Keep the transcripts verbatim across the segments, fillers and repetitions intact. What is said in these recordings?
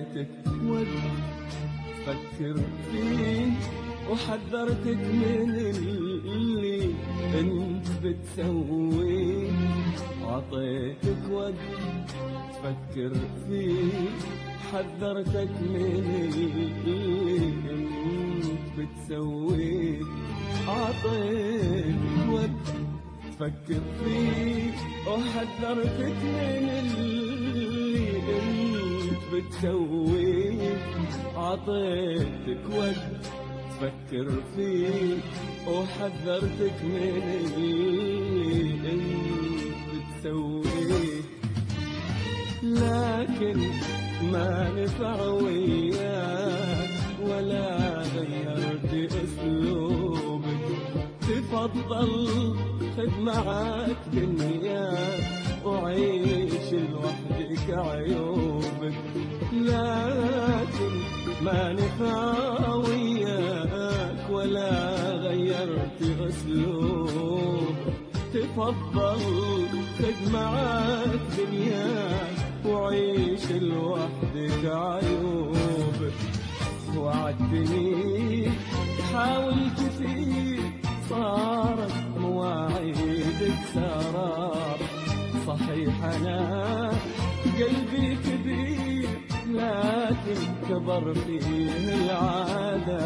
عطيتك وقت تفكر فيه، وحذرتك من اللي انت بتسويه. عطيتك وقت تفكر فيه، حذرتك من اللي انت بتسويه. عطيتك وقت تفكر فيه، وحذرتك من اللي انت بتسويه. عطيتك وقت تفكر فيه، وحذرتك من اللي انت بتسويه. لكن ما نفع وياك ولا غيرت اسلوبك. تفضل خذ معاك دنياك وعيش لوحدك عيوبك. لكن ما نفع وياك ولا غيرت اسلوبك. تفضل خذ معاك دنياك وعيش لوحدك عيوبك. وعدتني حاول كثير، صارت مواعيدك سراب. صحيح أنا قلبي كبير، لكن كبر فيه العادة.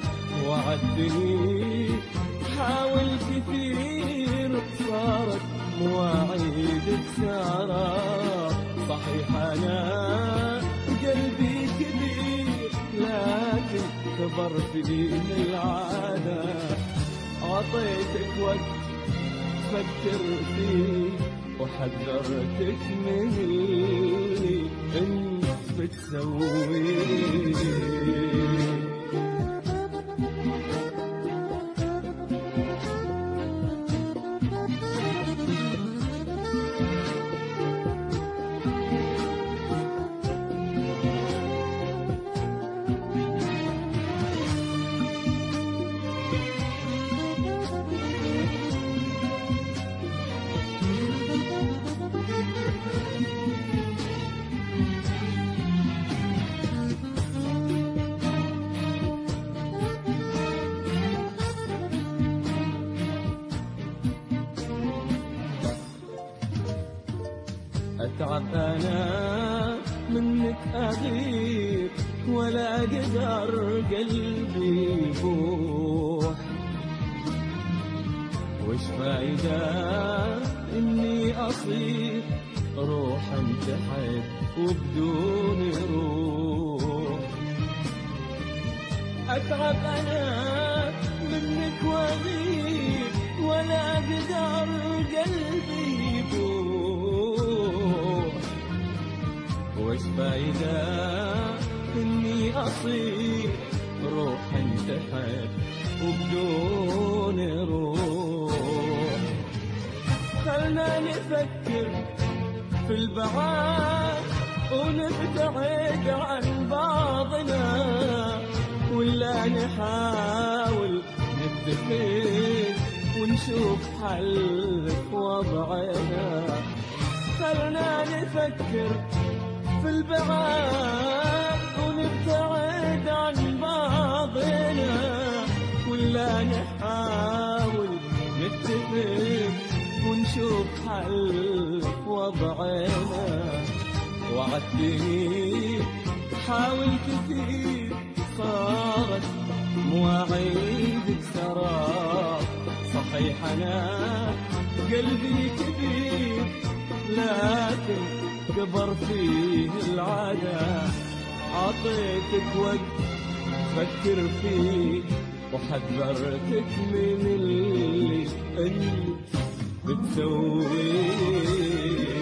وعدتني حاول كثير، صارت مواعيدك سراب. صحيح أنا قلبي كبير، لكن كبر فيه العادة. عطيتك وقت تفكر فيه، وحذرتك من اللي انت بتسويه. أتعب أنا منك أغير، ولا قدر قلبي يبوح. وش فايدة إني أصير روح انتحر وبدون روح. أتعب أنا منك وأغير، ولا قدر قلبي يبوح. وش فايدة إني أصير روح انتحر وبدون روح. خلنا نفكر في البعاد ونبتعد عن بعضنا، ولا نحاول نتفق ونشوف حل في وضعنا. خلنا نفكر في البعاد ونبتعد عن بعضنا، ولا نحاول نتفق ونشوف حل في وضعنا. وعدتني حاول كثير، صارت مواعيدك سراب. صحيح أنا قلبي كبير، لكن كبر فيه العادة. عطيتك وقت فكر فيه، وحذرتك من اللي انت بتسويه.